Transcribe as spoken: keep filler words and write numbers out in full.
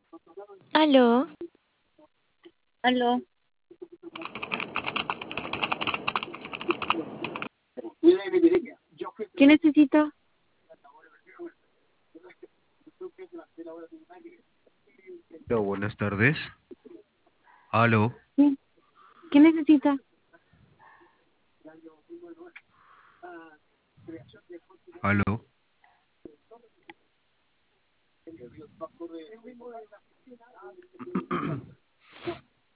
¿Aló? Aló. ¿Qué necesita? Hola, buenas tardes. Aló, Sí. ¿Qué necesita? aló.